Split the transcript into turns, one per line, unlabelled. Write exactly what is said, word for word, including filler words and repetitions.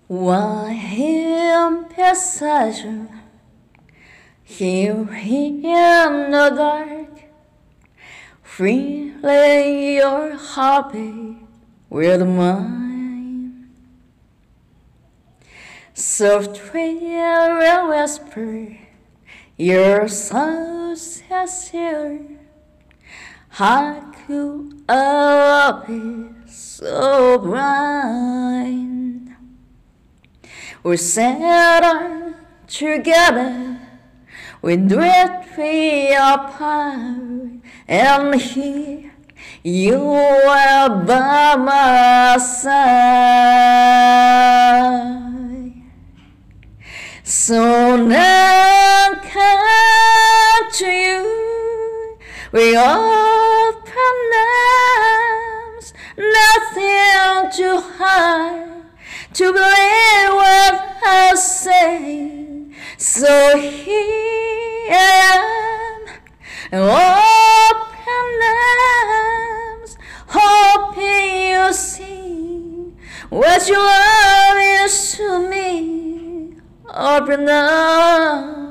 While in passage, here in the dark, freely your heartbeat with mine. Softly will whisper your so sincere. How could I be so blind? We sat on together, we drifted apart, and here you were by my side. So now I come to you with open arms, nothing to hide, to believe what I say. So here I am, open arms, hoping you see what your love is to me. Open arms.